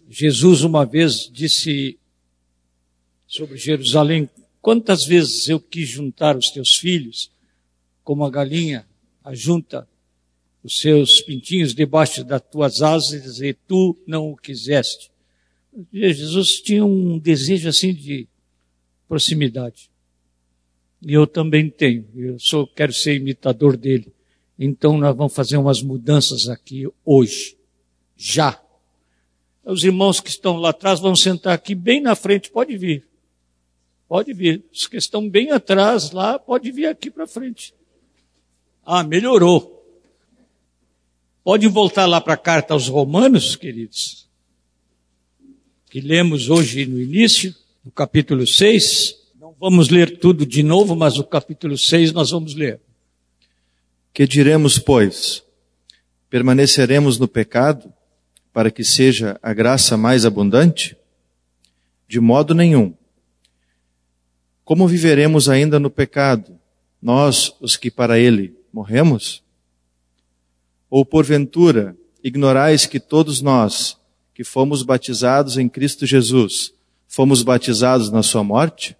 Jesus uma vez disse sobre Jerusalém: quantas vezes eu quis juntar os teus filhos, como a galinha ajunta os seus pintinhos debaixo das tuas asas, e tu não o quiseste. Jesus tinha um desejo assim de proximidade. E eu também tenho. Quero ser imitador dele. Então nós vamos fazer umas mudanças aqui hoje. Já. Os irmãos que estão lá atrás vão sentar aqui bem na frente. Pode vir. Pode vir. Os que estão bem atrás lá, pode vir aqui para frente. Ah, melhorou. Pode voltar lá para a carta aos Romanos, queridos, que lemos hoje no início, no capítulo 6. Não vamos ler tudo de novo, mas o capítulo 6 nós vamos ler. Que diremos, pois? Permaneceremos no pecado, para que seja a graça mais abundante? De modo nenhum. Como viveremos ainda no pecado, nós, os que para ele morremos? Ou porventura, ignorais que todos nós, que fomos batizados em Cristo Jesus, fomos batizados na sua morte?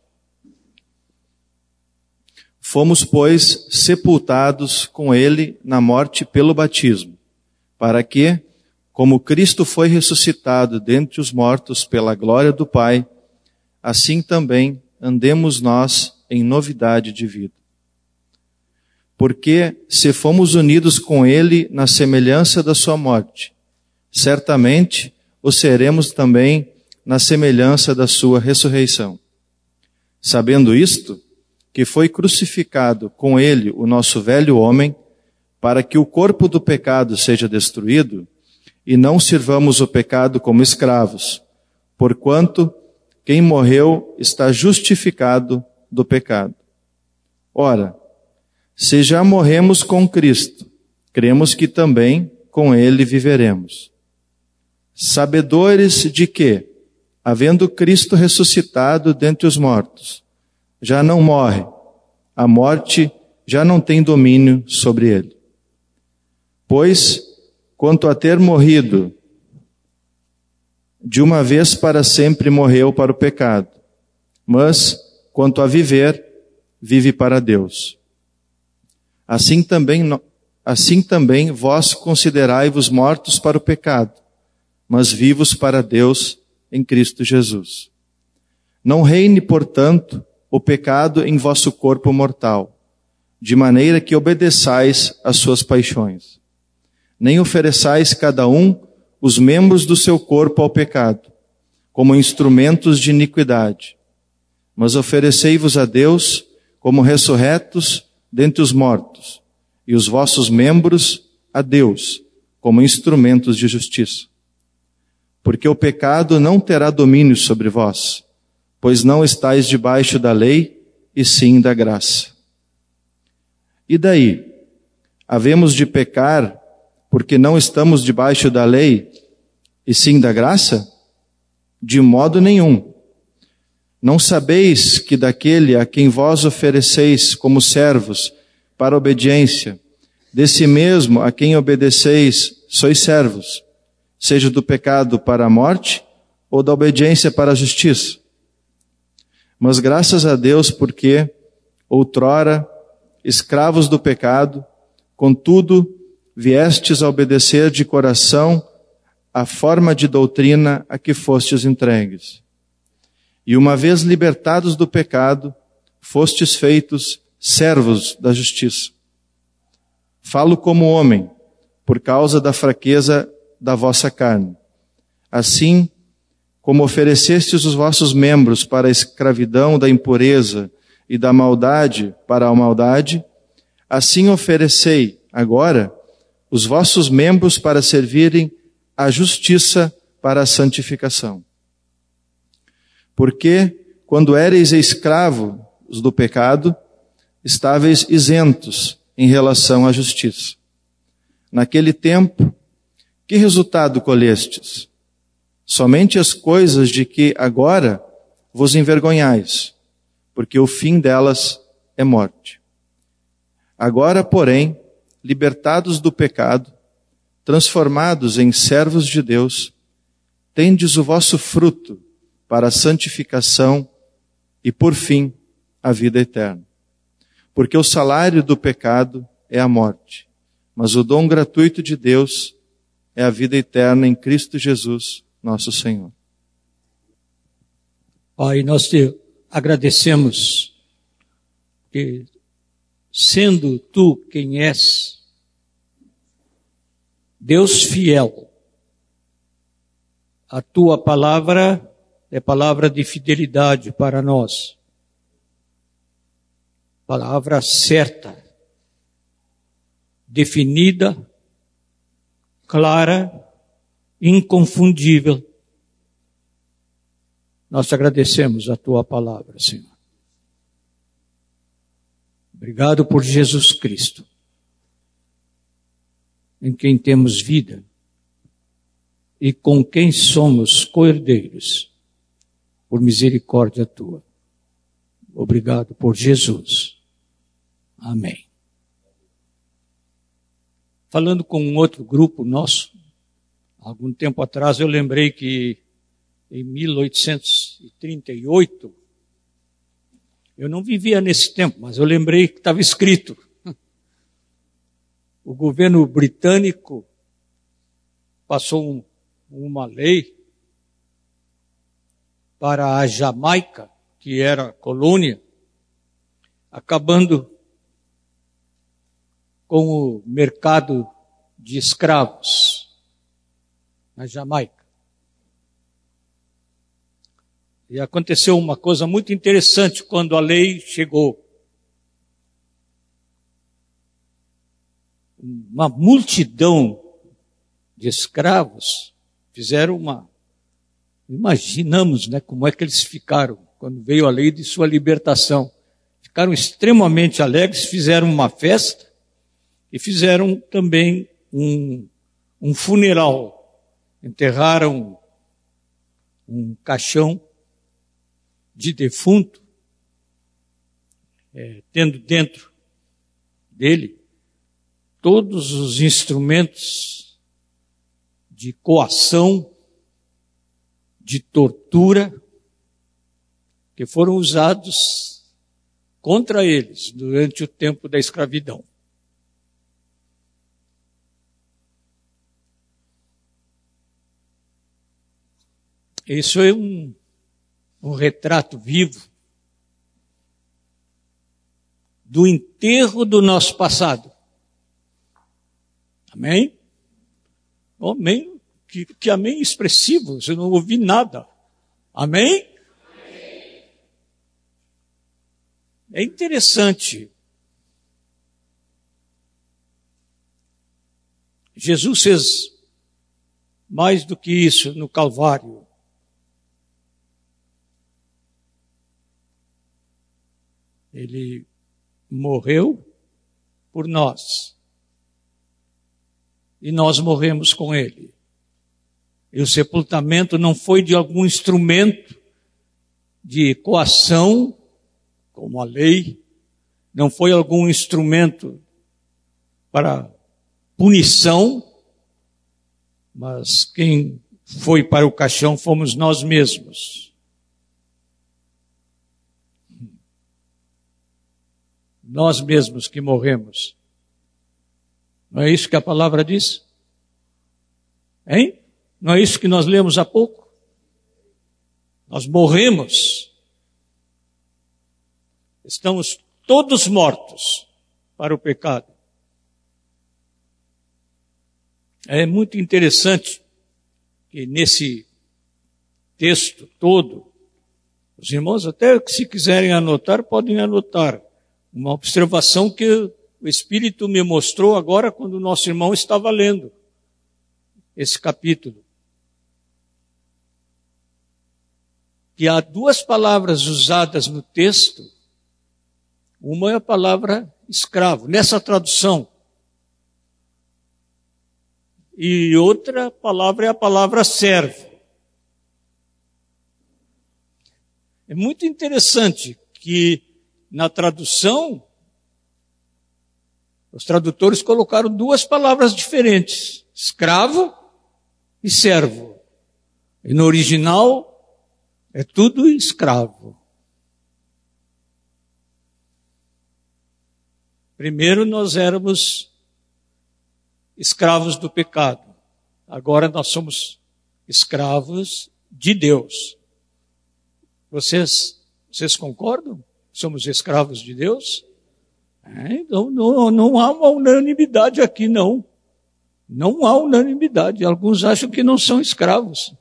Fomos, pois, sepultados com ele na morte pelo batismo, para que, como Cristo foi ressuscitado dentre os mortos pela glória do Pai, assim também andemos nós em novidade de vida. Porque, se fomos unidos com ele na semelhança da sua morte, certamente o seremos também na semelhança da sua ressurreição. Sabendo isto, que foi crucificado com ele o nosso velho homem, para que o corpo do pecado seja destruído, e não sirvamos o pecado como escravos, porquanto quem morreu está justificado do pecado. Ora, se já morremos com Cristo, cremos que também com ele viveremos. Sabedores de que, havendo Cristo ressuscitado dentre os mortos, já não morre, a morte já não tem domínio sobre ele. Pois, quanto a ter morrido, de uma vez para sempre morreu para o pecado, mas, quanto a viver, vive para Deus. Assim também vós considerai-vos mortos para o pecado, mas vivos para Deus em Cristo Jesus. Não reine, portanto, o pecado em vosso corpo mortal, de maneira que obedeçais às suas paixões. Nem ofereçais cada um os membros do seu corpo ao pecado, como instrumentos de iniquidade, mas oferecei-vos a Deus como ressurretos dentre os mortos, e os vossos membros a Deus, como instrumentos de justiça. Porque o pecado não terá domínio sobre vós, pois não estáis debaixo da lei, e sim da graça. E daí? Havemos de pecar porque não estamos debaixo da lei, e sim da graça? De modo nenhum. Não sabeis que daquele a quem vós ofereceis como servos para obediência, desse mesmo a quem obedeceis sois servos, seja do pecado para a morte ou da obediência para a justiça? Mas graças a Deus porque, outrora, escravos do pecado, contudo, viestes a obedecer de coração a forma de doutrina a que fostes entregues. E uma vez libertados do pecado, fostes feitos servos da justiça. Falo como homem, por causa da fraqueza da vossa carne. Assim, como oferecestes os vossos membros para a escravidão da impureza e da maldade para a maldade, assim oferecei agora os vossos membros para servirem à justiça para a santificação. Porque, quando éreis escravos do pecado, estáveis isentos em relação à justiça. Naquele tempo, que resultado colhestes? Somente as coisas de que agora vos envergonhais, porque o fim delas é morte. Agora, porém, libertados do pecado, transformados em servos de Deus, tendes o vosso fruto para a santificação e, por fim, a vida eterna. Porque o salário do pecado é a morte, mas o dom gratuito de Deus é a vida eterna em Cristo Jesus, nosso Senhor. Pai, nós te agradecemos que, sendo tu quem és, Deus fiel, a tua palavra é palavra de fidelidade para nós. Palavra certa, definida, clara, inconfundível. Nós te agradecemos a tua palavra, Senhor. Obrigado por Jesus Cristo, em quem temos vida e com quem somos co-herdeiros, por misericórdia tua. Obrigado por Jesus. Amém. Falando com um outro grupo nosso, algum tempo atrás eu lembrei que em 1838, eu não vivia nesse tempo, mas eu lembrei que estava escrito. O governo britânico passou uma lei para a Jamaica, que era colônia, acabando com o mercado de escravos na Jamaica. E aconteceu uma coisa muito interessante quando a lei chegou. Uma multidão de escravos fizeram imaginamos, como é que eles ficaram quando veio a lei de sua libertação. Ficaram extremamente alegres, fizeram uma festa e fizeram também um funeral. Enterraram um caixão de defunto, tendo dentro dele todos os instrumentos de coação, de tortura, que foram usados contra eles durante o tempo da escravidão. Isso é um retrato vivo do enterro do nosso passado. Amém? Amém? Que amém expressivo, eu não ouvi nada. Amém? É interessante. Jesus fez mais do que isso no Calvário. Ele morreu por nós. E nós morremos com ele. E o sepultamento não foi de algum instrumento de coação, como a lei, não foi algum instrumento para punição, mas quem foi para o caixão fomos nós mesmos. Nós mesmos que morremos. Não é isso que a palavra diz? Hein? Não é isso que nós lemos há pouco? Nós morremos. Estamos todos mortos para o pecado. É muito interessante que nesse texto todo, os irmãos até que se quiserem anotar, podem anotar. Uma observação que o Espírito me mostrou agora quando o nosso irmão estava lendo esse capítulo. Que há duas palavras usadas no texto. Uma é a palavra escravo, nessa tradução. E outra palavra é a palavra servo. É muito interessante que na tradução, os tradutores colocaram duas palavras diferentes, escravo e servo. E no original é tudo escravo. Primeiro nós éramos escravos do pecado. Agora nós somos escravos de Deus. Vocês concordam? Somos escravos de Deus? Então não há uma unanimidade aqui, não. Não há unanimidade. Alguns acham que não são escravos.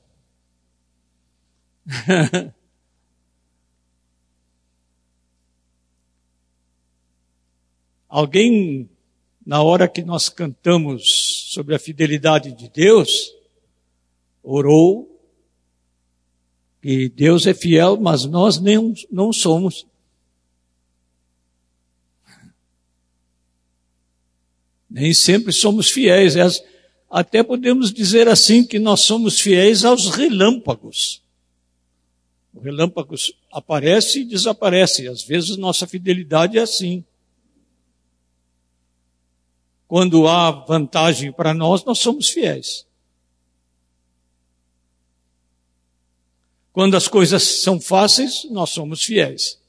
Alguém, na hora que nós cantamos sobre a fidelidade de Deus, orou que Deus é fiel, mas nós não somos. Nem sempre somos fiéis. Até podemos dizer assim que nós somos fiéis aos relâmpagos. O relâmpago aparece e desaparece. Às vezes nossa fidelidade é assim. Quando há vantagem para nós somos fiéis. Quando as coisas são fáceis, nós somos fiéis.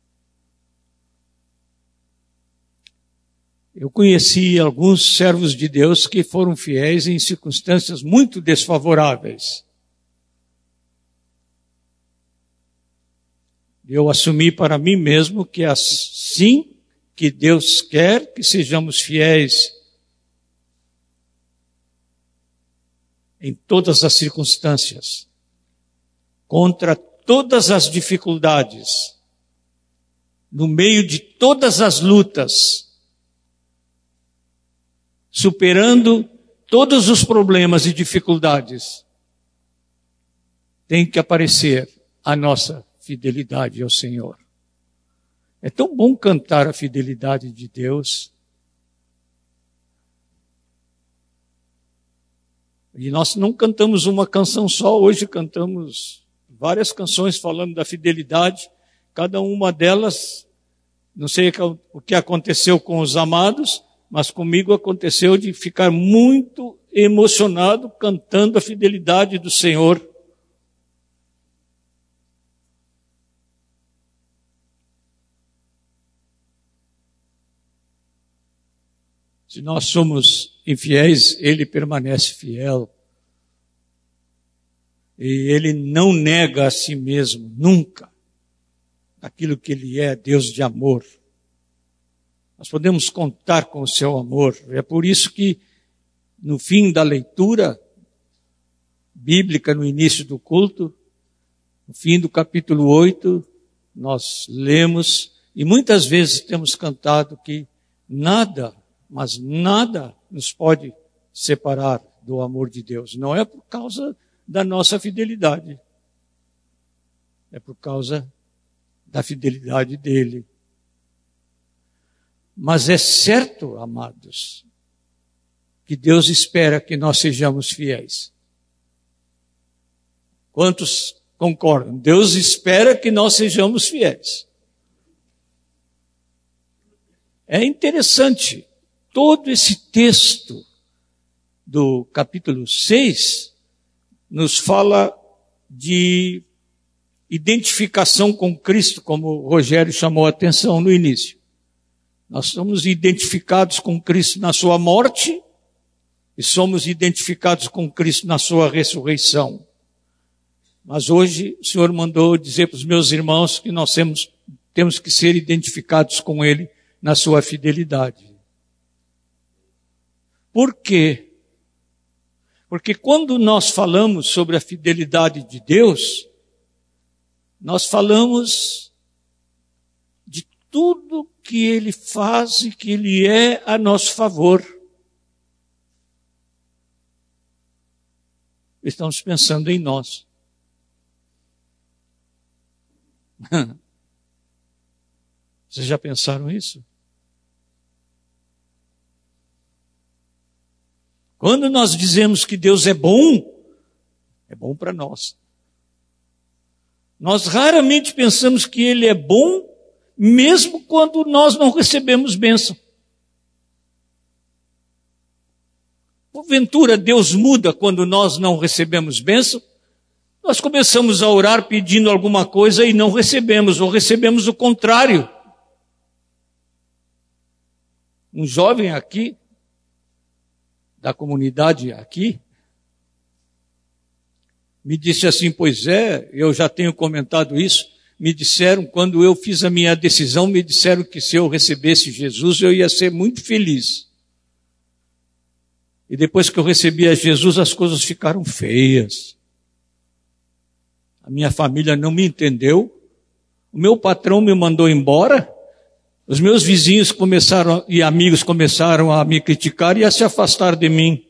Eu conheci alguns servos de Deus que foram fiéis em circunstâncias muito desfavoráveis. Eu assumi para mim mesmo que assim que Deus quer que sejamos fiéis em todas as circunstâncias, contra todas as dificuldades, no meio de todas as lutas, superando todos os problemas e dificuldades, tem que aparecer a nossa fidelidade ao Senhor. É tão bom cantar a fidelidade de Deus. E nós não cantamos uma canção só, hoje cantamos várias canções falando da fidelidade, cada uma delas, não sei o que aconteceu com os amados, mas comigo aconteceu de ficar muito emocionado cantando a fidelidade do Senhor. Se nós somos infiéis, Ele permanece fiel. E Ele não nega a si mesmo, nunca, aquilo que Ele é, Deus de amor. Nós podemos contar com o seu amor. É por isso que, no fim da leitura bíblica, no início do culto, no fim do capítulo 8, nós lemos, e muitas vezes temos cantado que nada, mas nada nos pode separar do amor de Deus. Não é por causa da nossa fidelidade. É por causa da fidelidade dele. Mas é certo, amados, que Deus espera que nós sejamos fiéis. Quantos concordam? Deus espera que nós sejamos fiéis. É interessante, todo esse texto do capítulo 6 nos fala de identificação com Cristo, como o Rogério chamou a atenção no início. Nós somos identificados com Cristo na sua morte e somos identificados com Cristo na sua ressurreição. Mas hoje o Senhor mandou dizer para os meus irmãos que nós temos que ser identificados com Ele na sua fidelidade. Por quê? Porque quando nós falamos sobre a fidelidade de Deus, nós falamos de tudo que Ele faz e que Ele é a nosso favor. Estamos pensando em nós. Vocês já pensaram isso? Quando nós dizemos que Deus é bom para nós. Nós raramente pensamos que Ele é bom, mesmo quando nós não recebemos bênção. Porventura, Deus muda quando nós não recebemos bênção? Nós começamos a orar pedindo alguma coisa e não recebemos, ou recebemos o contrário. Um jovem aqui, da comunidade aqui, me disse assim, pois é, eu já tenho comentado isso, me disseram, quando eu fiz a minha decisão, me disseram que se eu recebesse Jesus, eu ia ser muito feliz. E depois que eu recebi a Jesus, as coisas ficaram feias. A minha família não me entendeu, o meu patrão me mandou embora, os meus vizinhos e amigos começaram a me criticar e a se afastar de mim.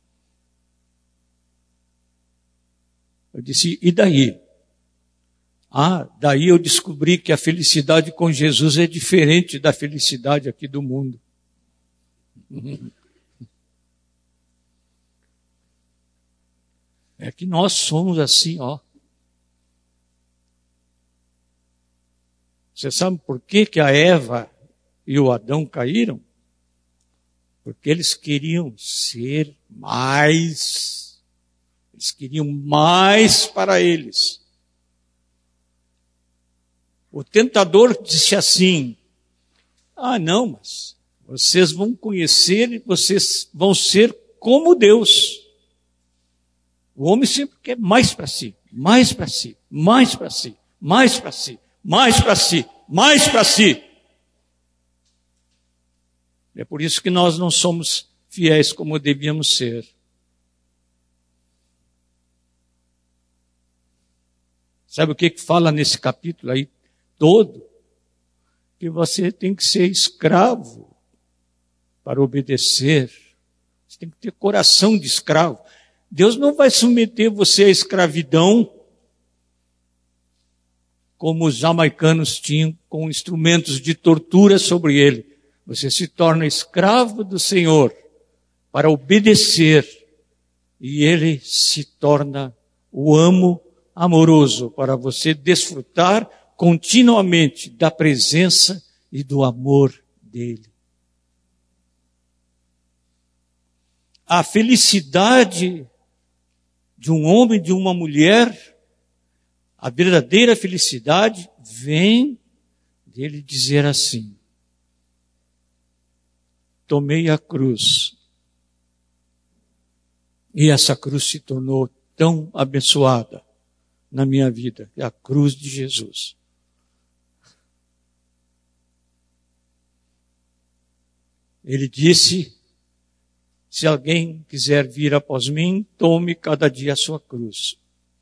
Eu disse, e daí? Daí eu descobri que a felicidade com Jesus é diferente da felicidade aqui do mundo. É que nós somos assim, ó. Você sabe por que a Eva e o Adão caíram? Porque eles queriam ser mais. Eles queriam mais para eles. O tentador disse assim, não, mas vocês vão conhecer e vocês vão ser como Deus. O homem sempre quer mais para si, mais para si, mais para si, mais para si, mais para si, mais para si. É por isso que nós não somos fiéis como devíamos ser. Sabe o que fala nesse capítulo aí todo? Que você tem que ser escravo para obedecer. Você tem que ter coração de escravo. Deus não vai submeter você à escravidão como os jamaicanos tinham com instrumentos de tortura sobre ele. Você se torna escravo do Senhor para obedecer e ele se torna o amo amoroso para você desfrutar continuamente da presença e do amor dele. A felicidade de um homem e de uma mulher, a verdadeira felicidade vem dele dizer assim, tomei a cruz, e essa cruz se tornou tão abençoada na minha vida, é a cruz de Jesus. Ele disse, se alguém quiser vir após mim, tome cada dia a sua cruz.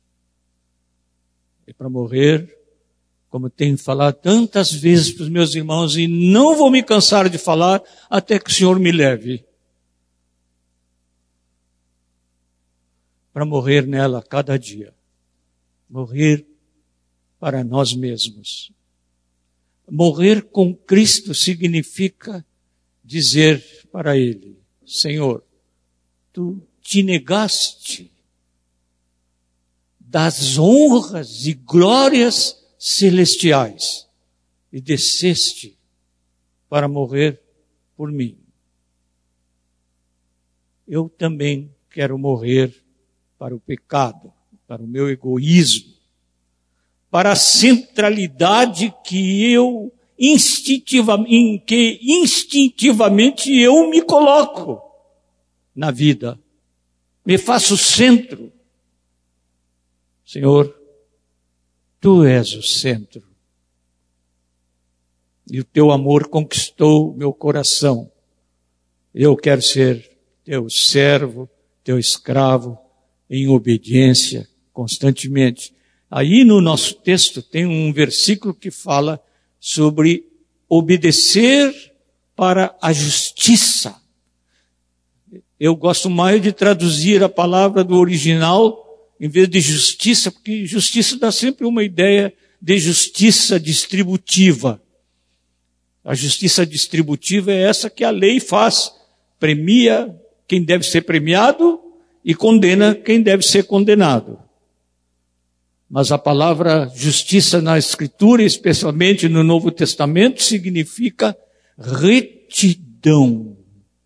E para morrer, como tenho falado tantas vezes para os meus irmãos, e não vou me cansar de falar, até que o Senhor me leve. Para morrer nela cada dia. Morrer para nós mesmos. Morrer com Cristo significa dizer para Ele, Senhor, Tu te negaste das honras e glórias celestiais e desceste para morrer por mim. Eu também quero morrer para o pecado, para o meu egoísmo, para a centralidade que instintivamente eu me coloco na vida. Me faço centro. Senhor, Tu és o centro. E o Teu amor conquistou meu coração. Eu quero ser Teu servo, Teu escravo, em obediência constantemente. Aí no nosso texto tem um versículo que fala sobre obedecer para a justiça. Eu gosto mais de traduzir a palavra do original em vez de justiça, porque justiça dá sempre uma ideia de justiça distributiva. A justiça distributiva é essa que a lei faz. Premia quem deve ser premiado e condena quem deve ser condenado. Mas a palavra justiça na Escritura, especialmente no Novo Testamento, significa retidão.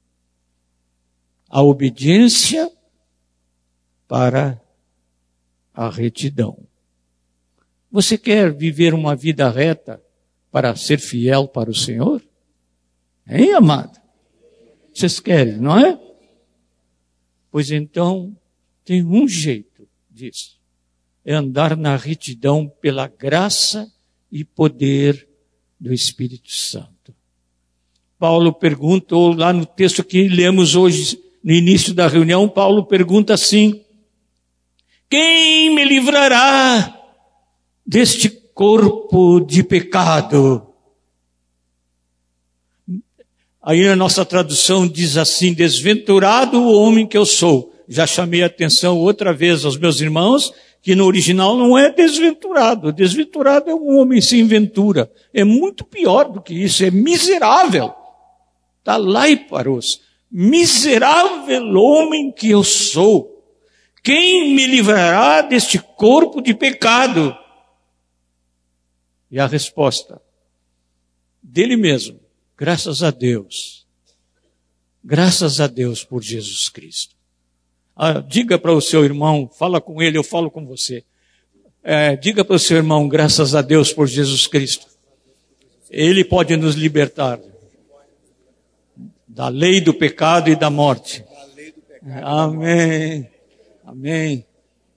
A obediência para a retidão. Você quer viver uma vida reta para ser fiel para o Senhor? Hein, amado? Vocês querem, não é? Pois então, tem um jeito disso. É andar na retidão pela graça e poder do Espírito Santo. Paulo perguntou lá no texto que lemos hoje, no início da reunião, Paulo pergunta assim: quem me livrará deste corpo de pecado? Aí a nossa tradução diz assim: desventurado o homem que eu sou. Já chamei a atenção outra vez aos meus irmãos que no original não é desventurado. Desventurado é um homem sem ventura. É muito pior do que isso, é miserável. Está lá e parou-se. Miserável homem que eu sou. Quem me livrará deste corpo de pecado? E a resposta dele mesmo: graças a Deus. Graças a Deus por Jesus Cristo. Diga para o seu irmão, fala com ele, eu falo com você. Diga para o seu irmão, graças a Deus por Jesus Cristo. Ele pode nos libertar da lei do pecado e da morte. Amém. Amém.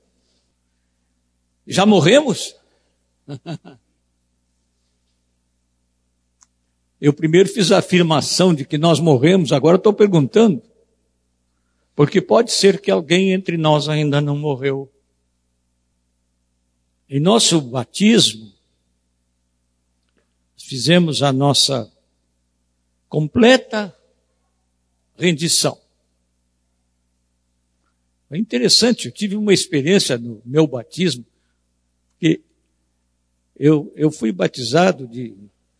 Já morremos? Eu primeiro fiz a afirmação de que nós morremos, agora estou perguntando. Porque pode ser que alguém entre nós ainda não morreu. Em nosso batismo, fizemos a nossa completa rendição. É interessante, eu tive uma experiência no meu batismo, que eu fui batizado de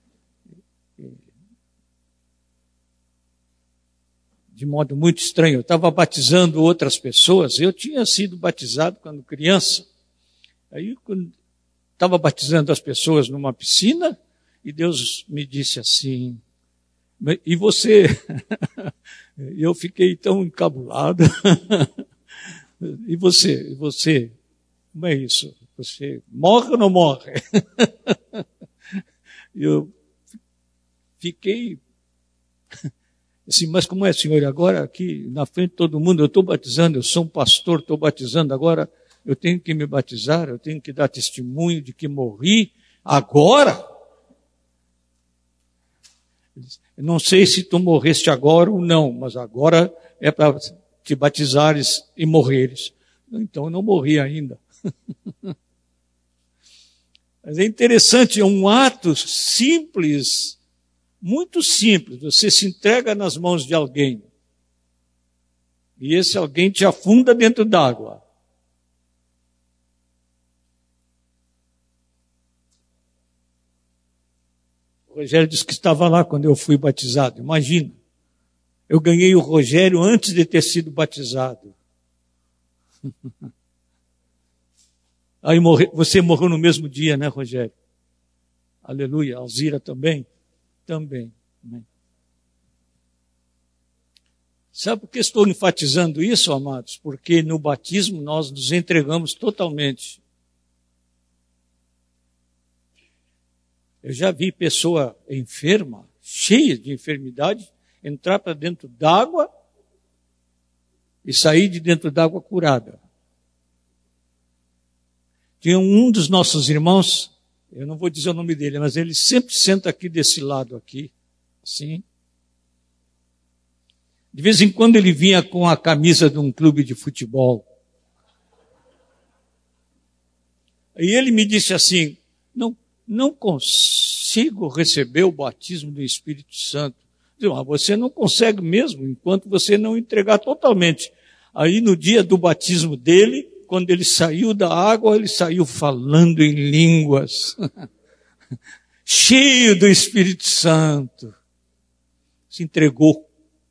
modo muito estranho. Eu estava batizando outras pessoas. Eu tinha sido batizado quando criança. Aí, quando estava batizando as pessoas numa piscina, e Deus me disse assim: e você? Eu fiquei tão encabulado. E você? Como é isso? Você morre ou não morre? Eu fiquei assim, mas como é, senhor? Agora aqui na frente de todo mundo eu estou batizando, eu sou um pastor, estou batizando, agora eu tenho que me batizar, eu tenho que dar testemunho de que morri agora? Eu não sei se tu morreste agora ou não, mas agora é para te batizares e morreres. Então eu não morri ainda. Mas é interessante, é um ato simples, muito simples. Você se entrega nas mãos de alguém. E esse alguém te afunda dentro d'água. O Rogério disse que estava lá quando eu fui batizado. Imagina. Eu ganhei o Rogério antes de ter sido batizado. Aí você morreu no mesmo dia, né, Rogério? Aleluia. Alzira também? Também. Amém. Sabe por que estou enfatizando isso, amados? Porque no batismo nós nos entregamos totalmente. Eu já vi pessoa enferma, cheia de enfermidade, entrar para dentro d'água e sair de dentro d'água curada. Tinha um dos nossos irmãos, eu não vou dizer o nome dele, mas ele sempre senta aqui desse lado aqui, assim. De vez em quando ele vinha com a camisa de um clube de futebol. E ele me disse assim: não consigo receber o batismo do Espírito Santo. Eu disse: você não consegue mesmo, enquanto você não entregar totalmente. Aí no dia do batismo dele, quando ele saiu da água, ele saiu falando em línguas, cheio do Espírito Santo. Se entregou.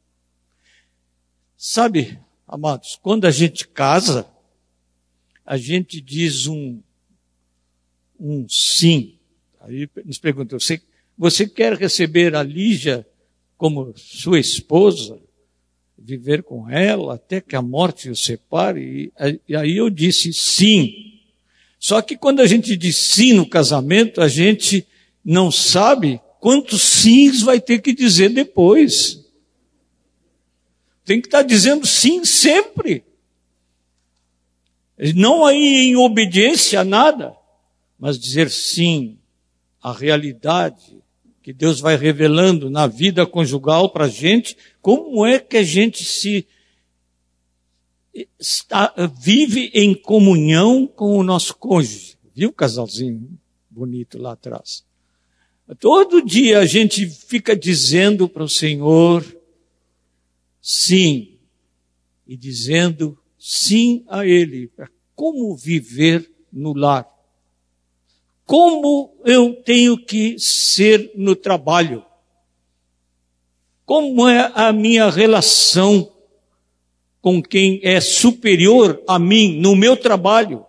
Sabe, amados, quando a gente casa, a gente diz um sim. Aí nos pergunta: você quer receber a Lígia como sua esposa? Viver com ela até que a morte o separe? E aí eu disse sim. Só que quando a gente diz sim no casamento, a gente não sabe quantos sims vai ter que dizer depois. Tem que estar dizendo sim sempre. Não aí em obediência a nada, mas dizer sim à realidade que Deus vai revelando na vida conjugal para a gente, como é que a gente vive em comunhão com o nosso cônjuge. Viu o casalzinho bonito lá atrás? Todo dia a gente fica dizendo para o Senhor sim, e dizendo sim a Ele, para como viver no lar. Como eu tenho que ser no trabalho? Como é a minha relação com quem é superior a mim no meu trabalho?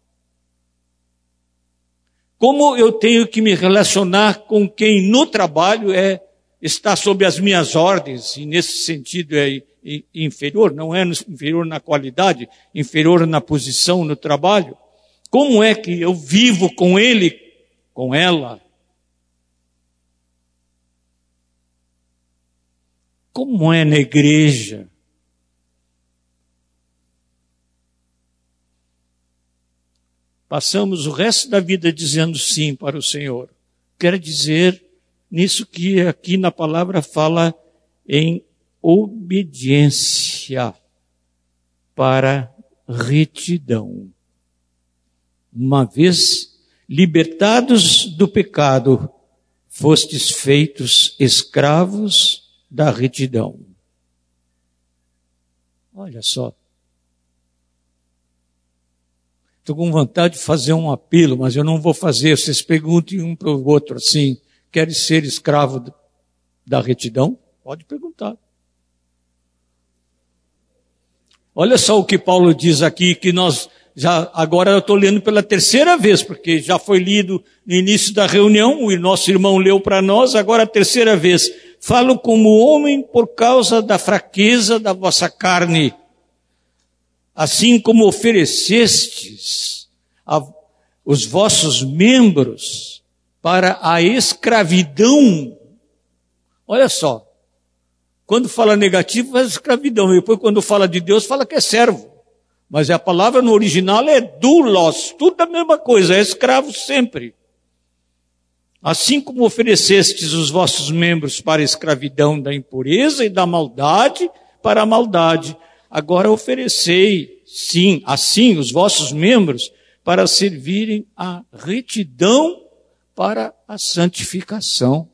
Como eu tenho que me relacionar com quem no trabalho está sob as minhas ordens, e nesse sentido é inferior, não é inferior na qualidade, inferior na posição no trabalho? Como é que eu vivo com ele, com ela? Como é na igreja? Passamos o resto da vida dizendo sim para o Senhor. Quer dizer, nisso que aqui na palavra fala em obediência para retidão. Uma vez libertados do pecado, fostes feitos escravos da retidão. Olha só. Estou com vontade de fazer um apelo, mas eu não vou fazer. Vocês perguntem um para o outro assim, queres ser escravo da retidão? Pode perguntar. Olha só o que Paulo diz aqui, que nós agora eu estou lendo pela terceira vez, porque já foi lido no início da reunião, o nosso irmão leu para nós, agora a terceira vez. Falo como homem por causa da fraqueza da vossa carne, assim como oferecestes os vossos membros para a escravidão. Olha só, quando fala negativo é escravidão, e depois quando fala de Deus fala que é servo. Mas a palavra no original é doulos, tudo a mesma coisa, é escravo sempre. Assim como oferecestes os vossos membros para a escravidão da impureza e da maldade para a maldade, agora oferecei, sim, assim os vossos membros para servirem à retidão para a santificação.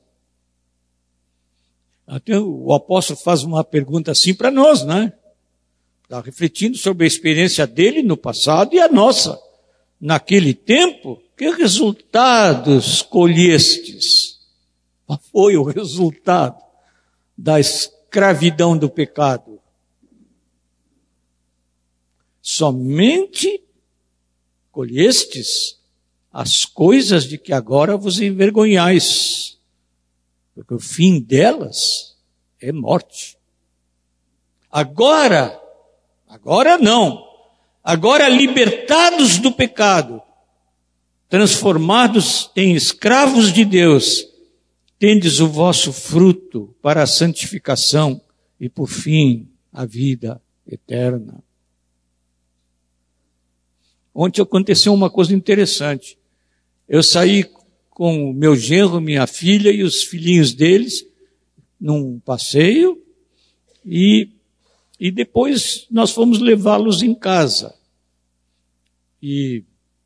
Até o apóstolo faz uma pergunta assim para nós, né? Está refletindo sobre a experiência dele no passado e a nossa. Naquele tempo, que resultados colhestes? Qual foi o resultado da escravidão do pecado? Somente colhestes as coisas de que agora vos envergonhais, porque o fim delas é morte. Agora não. Agora libertados do pecado, transformados em escravos de Deus, tendes o vosso fruto para a santificação e, por fim, a vida eterna. Ontem aconteceu uma coisa interessante. Eu saí com o meu genro, minha filha e os filhinhos deles num passeio e depois nós fomos levá-los em casa. E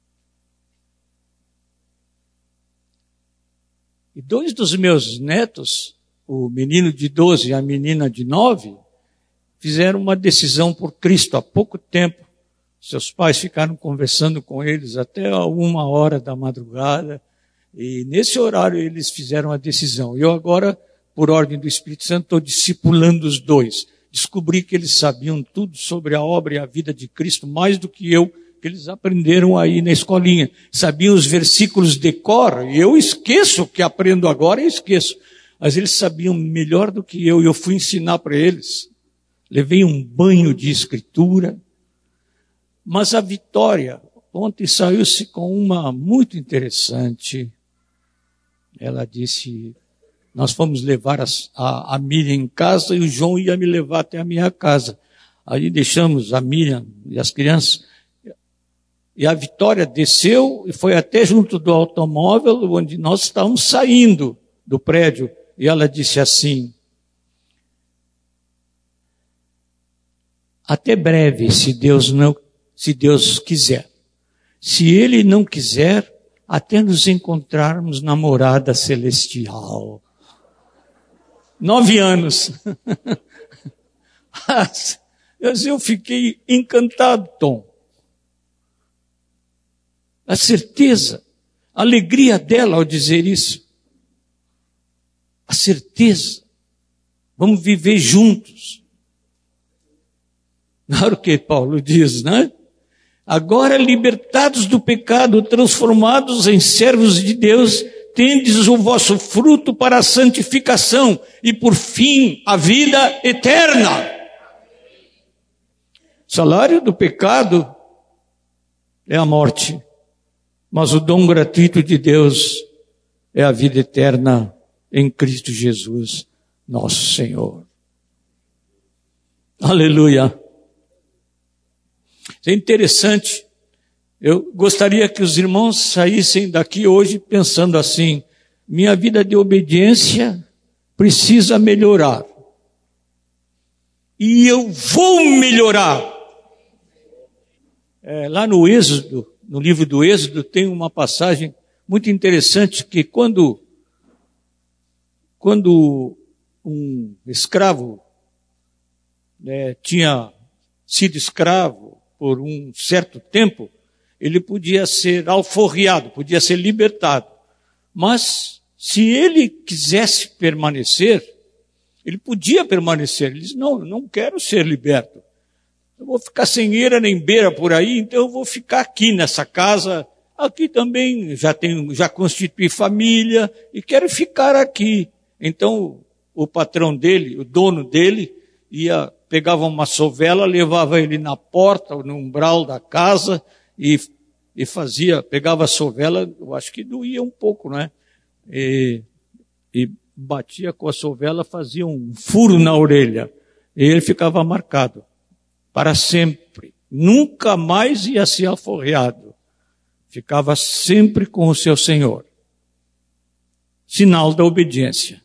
dois dos meus netos, o menino de 12 e a menina de 9, fizeram uma decisão por Cristo há pouco tempo. Seus pais ficaram conversando com eles até 1h da madrugada, e nesse horário eles fizeram a decisão. Eu agora, por ordem do Espírito Santo, estou discipulando os dois. Descobri que eles sabiam tudo sobre a obra e a vida de Cristo, mais do que eu, que eles aprenderam aí na escolinha. Sabiam os versículos de cor, e eu esqueço o que aprendo agora, eu esqueço. Mas eles sabiam melhor do que eu, e eu fui ensinar para eles. Levei um banho de escritura. Mas a vitória, ontem saiu-se com uma muito interessante. Ela disse, nós fomos levar a Miriam em casa e o João ia me levar até a minha casa. Aí deixamos a Miriam e as crianças. E a Vitória desceu e foi até junto do automóvel onde nós estávamos saindo do prédio. E ela disse assim, até breve, se Deus quiser. Se Ele não quiser, até nos encontrarmos na morada celestial. 9 anos. Eu fiquei encantado, Tom. A certeza, a alegria dela ao dizer isso. A certeza. Vamos viver juntos. Não é o que Paulo diz, né? Agora libertados do pecado, transformados em servos de Deus, tendes o vosso fruto para a santificação e por fim a vida eterna. O salário do pecado é a morte, mas o dom gratuito de Deus é a vida eterna em Cristo Jesus, nosso Senhor. Aleluia. É interessante. Eu gostaria que os irmãos saíssem daqui hoje pensando assim, minha vida de obediência precisa melhorar. E eu vou melhorar. Lá no Êxodo, no livro do Êxodo, tem uma passagem muito interessante que quando um escravo tinha sido escravo por um certo tempo, ele podia ser alforriado, podia ser libertado. Mas, se ele quisesse permanecer, ele podia permanecer. Ele disse, não quero ser liberto. Eu vou ficar sem eira nem beira por aí, então eu vou ficar aqui nessa casa. Aqui também já constituí família e quero ficar aqui. Então, o patrão dele, o dono dele, pegava uma sovela, levava ele na porta, no umbral da casa e pegava a sovela, eu acho que doía um pouco, né? E batia com a sovela, fazia um furo na orelha. E ele ficava marcado para sempre. Nunca mais ia ser alforreado. Ficava sempre com o seu Senhor. Sinal da obediência.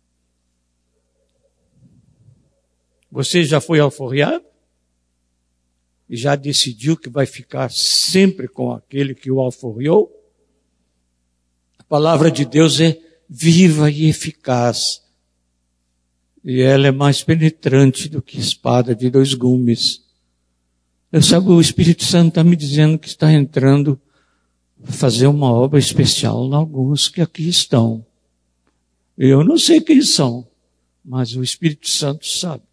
Você já foi alforreado? E já decidiu que vai ficar sempre com aquele que o alforreou? A palavra de Deus é viva e eficaz. E ela é mais penetrante do que espada de 2 gumes. O Espírito Santo está me dizendo que está entrando a fazer uma obra especial em alguns que aqui estão. Eu não sei quem são, mas o Espírito Santo sabe.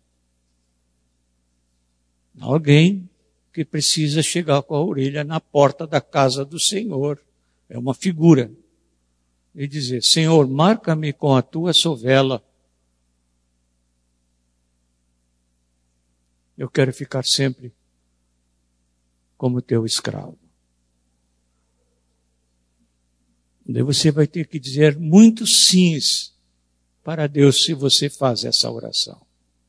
Alguém que precisa chegar com a orelha na porta da casa do Senhor. É uma figura. E dizer, Senhor, marca-me com a tua sovela. Eu quero ficar sempre como teu escravo. Daí você vai ter que dizer muitos sims para Deus se você faz essa oração.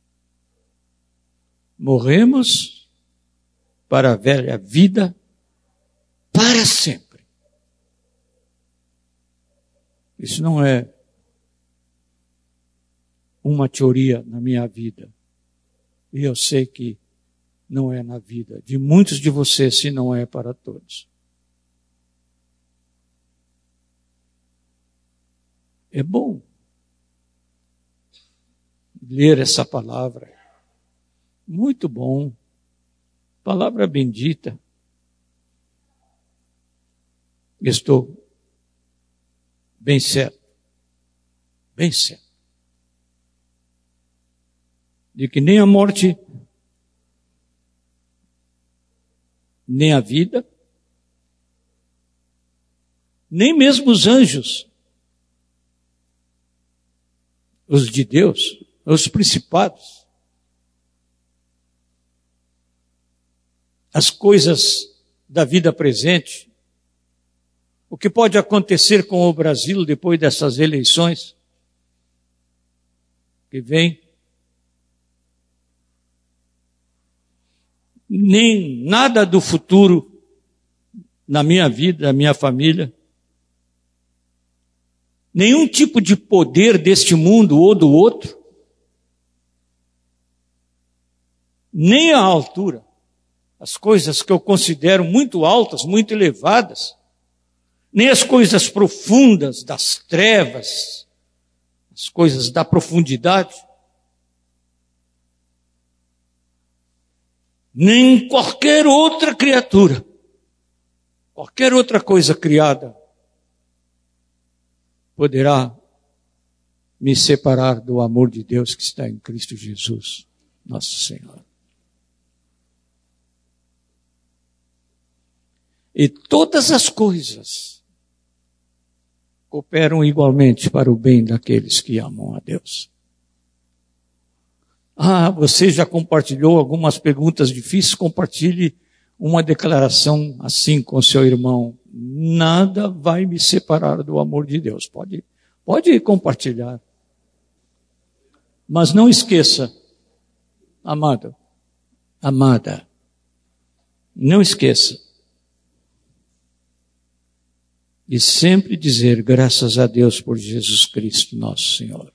Morremos para a velha vida para sempre. Isso não é uma teoria na minha vida. E eu sei que não é na vida de muitos de vocês, se não é para todos. É bom ler essa palavra. Muito bom. Palavra bendita. Estou bem certo. Bem certo. De que nem a morte, nem a vida, nem mesmo os anjos, os de Deus, os principados, as coisas da vida presente, o que pode acontecer com o Brasil depois dessas eleições que vem, nem nada do futuro na minha vida, na minha família, nenhum tipo de poder deste mundo ou do outro, nem a altura, as coisas que eu considero muito altas, muito elevadas, nem as coisas profundas das trevas, as coisas da profundidade, nem qualquer outra criatura, qualquer outra coisa criada poderá me separar do amor de Deus que está em Cristo Jesus, nosso Senhor. E todas as coisas cooperam igualmente para o bem daqueles que amam a Deus. Você já compartilhou algumas perguntas difíceis? Compartilhe uma declaração assim com seu irmão. Nada vai me separar do amor de Deus. Pode compartilhar. Mas não esqueça, amado, amada, não esqueça. E sempre dizer graças a Deus por Jesus Cristo, nosso Senhor.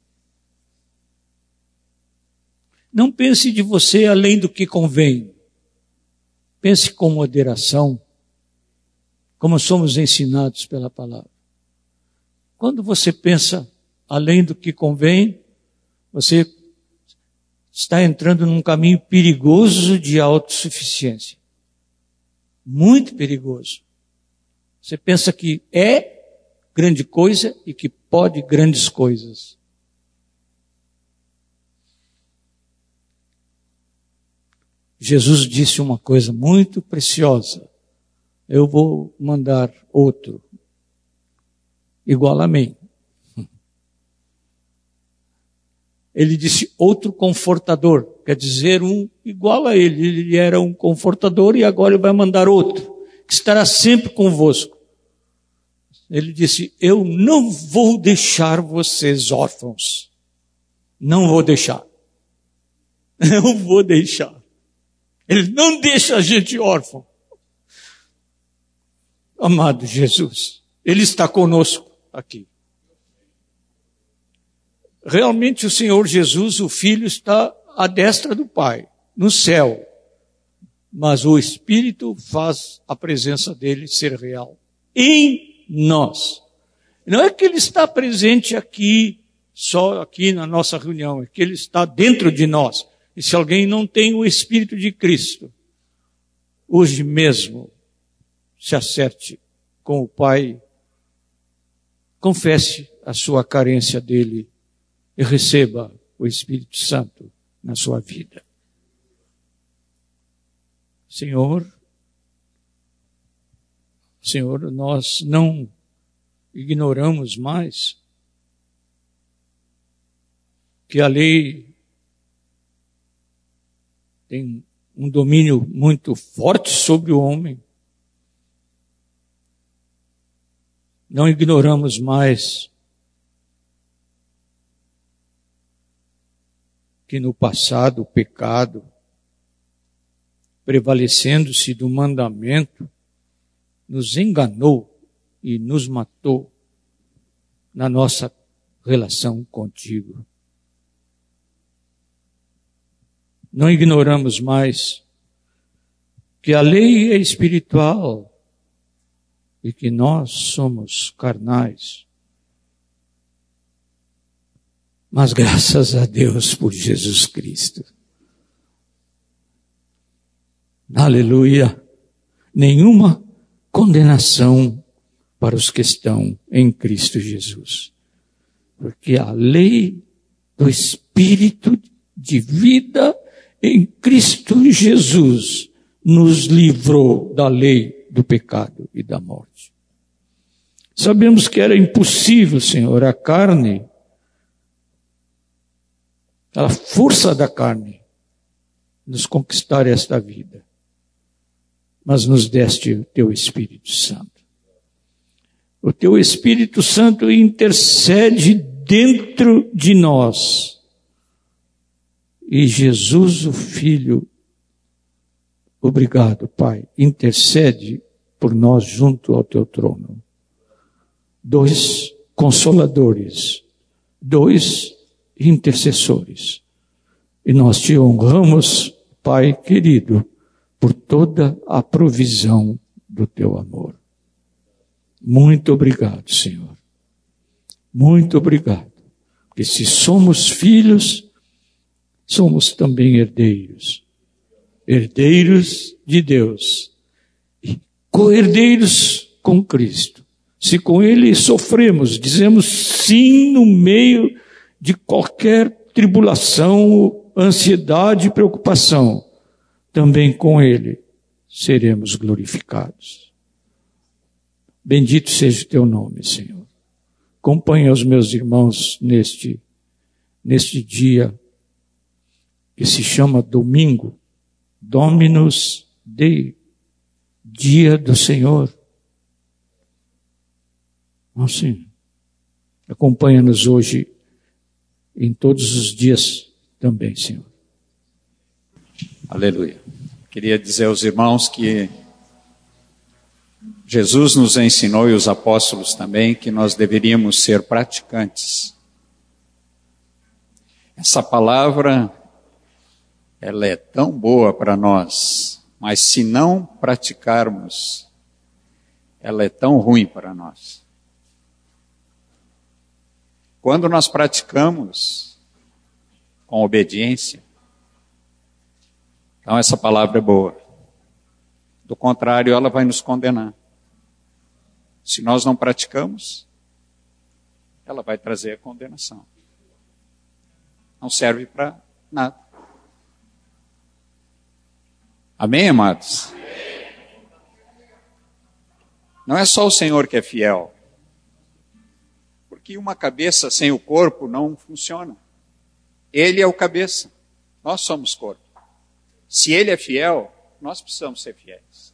Não pense de você além do que convém. Pense com moderação, como somos ensinados pela palavra. Quando você pensa além do que convém, você está entrando num caminho perigoso de autossuficiência. Muito perigoso. Você pensa que é grande coisa e que pode grandes coisas. Jesus disse uma coisa muito preciosa. Eu vou mandar outro, igual a mim. Ele disse outro confortador, quer dizer um igual a ele. Ele era um confortador e agora ele vai mandar outro, que estará sempre convosco. Ele disse, eu não vou deixar vocês órfãos. Não vou deixar. Eu vou deixar. Ele não deixa a gente órfão. Amado Jesus, Ele está conosco aqui. Realmente o Senhor Jesus, o Filho, está à destra do Pai, no céu. Mas o Espírito faz a presença dele ser real. Em nós. Não é que Ele está presente aqui, só aqui na nossa reunião, é que Ele está dentro de nós. E se alguém não tem o Espírito de Cristo, hoje mesmo, se acerte com o Pai, confesse a sua carência dele e receba o Espírito Santo na sua vida. Senhor, nós não ignoramos mais que a lei tem um domínio muito forte sobre o homem. Não ignoramos mais que no passado o pecado, prevalecendo-se do mandamento, nos enganou e nos matou na nossa relação contigo. Não ignoramos mais que a lei é espiritual e que nós somos carnais. Mas graças a Deus por Jesus Cristo. Aleluia. Nenhuma condenação para os que estão em Cristo Jesus. Porque a lei do Espírito de vida em Cristo Jesus nos livrou da lei do pecado e da morte. Sabemos que era impossível, Senhor, a carne, a força da carne, nos conquistar esta vida. mas nos deste o teu Espírito Santo. O teu Espírito Santo intercede dentro de nós. E Jesus, o Filho, obrigado, Pai, intercede por nós junto ao teu trono. 2 consoladores, 2 intercessores. E nós te honramos, Pai querido, por toda a provisão do teu amor. Muito obrigado, Senhor. Muito obrigado. Porque se somos filhos, somos também herdeiros. Herdeiros de Deus. E co-herdeiros com Cristo. Se com Ele sofremos, dizemos sim no meio de qualquer tribulação, ansiedade e preocupação, também com Ele seremos glorificados. Bendito seja o teu nome, Senhor. Acompanha os meus irmãos neste dia que se chama domingo, Dominus Dei, dia do Senhor. Assim, acompanha-nos hoje, em todos os dias também, Senhor. Aleluia. Queria dizer aos irmãos que Jesus nos ensinou, e os apóstolos também, que nós deveríamos ser praticantes. Essa palavra, ela é tão boa para nós, mas se não praticarmos, ela é tão ruim para nós. Quando nós praticamos com obediência, então essa palavra é boa. Do contrário, ela vai nos condenar. Se nós não praticamos, ela vai trazer a condenação. Não serve para nada. Amém, amados? Não é só o Senhor que é fiel. Porque uma cabeça sem o corpo não funciona. Ele é o cabeça. Nós somos corpo. Se Ele é fiel, nós precisamos ser fiéis.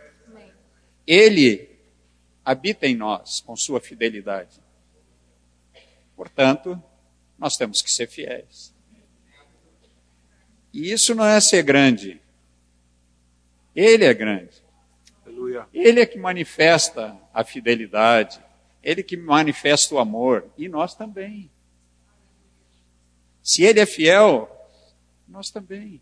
Ele habita em nós com sua fidelidade. Portanto, nós temos que ser fiéis. E isso não é ser grande. Ele é grande. Aleluia. Ele é que manifesta a fidelidade. Ele que manifesta o amor. E nós também. Se Ele é fiel, nós também.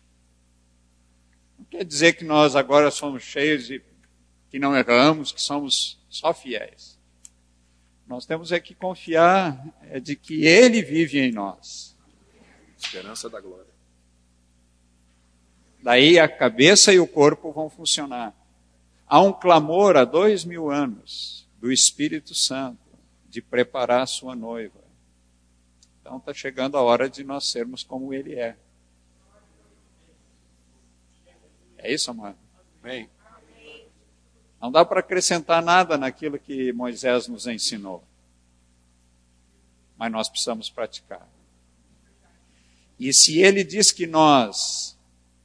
Não quer dizer que nós agora somos cheios de que não erramos, que somos só fiéis. Nós temos é que confiar de que Ele vive em nós. Esperança da glória. Daí a cabeça e o corpo vão funcionar. Há um clamor há 2000 anos do Espírito Santo de preparar a sua noiva. Então está chegando a hora de nós sermos como Ele é. É isso, amado? Amém. Não dá para acrescentar nada naquilo que Moisés nos ensinou. Mas nós precisamos praticar. E se Ele diz que nós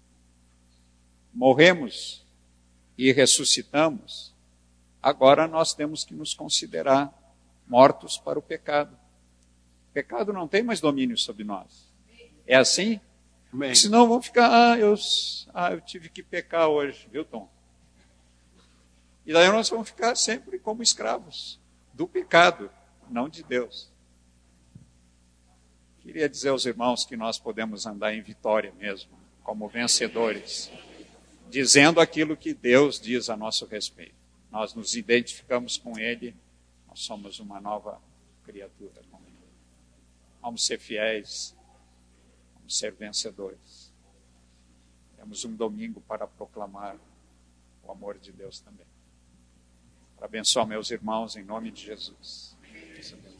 morremos e ressuscitamos, agora nós temos que nos considerar mortos para o pecado. O pecado não tem mais domínio sobre nós. É assim? Amém. Senão vão ficar, eu tive que pecar hoje, viu, Tom? E daí nós vamos ficar sempre como escravos do pecado, não de Deus. Queria dizer aos irmãos que nós podemos andar em vitória mesmo, como vencedores, dizendo aquilo que Deus diz a nosso respeito. Nós nos identificamos com Ele, nós somos uma nova criatura com Ele. Vamos ser fiéis, vamos ser vencedores. Temos um domingo para proclamar o amor de Deus também. Para abençoar meus irmãos em nome de Jesus.